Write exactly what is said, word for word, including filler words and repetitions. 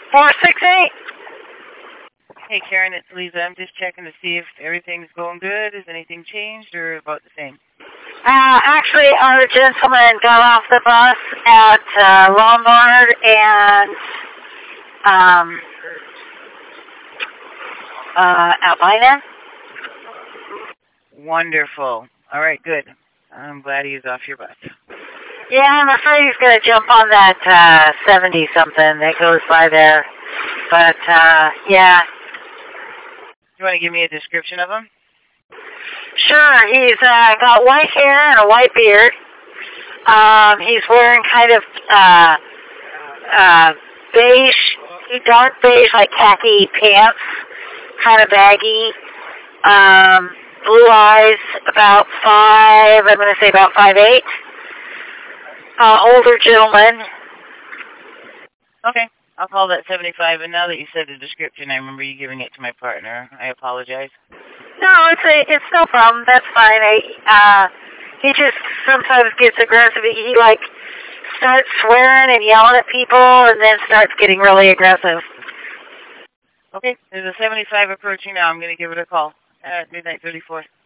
four six eight. Hey, Karen, it's Lisa. I'm just checking to see if everything's going good. Has anything changed or about the same? Uh, actually, our gentleman got off the bus at uh, Lombard and um, uh, at Lina. Wonderful. All right, good. I'm glad he's off your bus. Yeah, I'm afraid he's going to jump on that uh, seventy-something that goes by there. But, uh, yeah. You want to give me a description of him? Sure. He's uh, got white hair and a white beard. Um, he's wearing kind of uh, uh, beige, dark beige, like khaki pants, kind of baggy. Um, blue eyes, about five, I'm going to say about five eight. Uh, older gentleman. Okay. I'll call that seventy-five, and now that you said the description, I remember you giving it to my partner. I apologize. No, it's a, it's no problem. That's fine. I, uh, he just sometimes gets aggressive. He, like, starts swearing and yelling at people, and then starts getting really aggressive. Okay. There's a seventy-five approaching now. I'm going to give it a call at midnight thirty-four.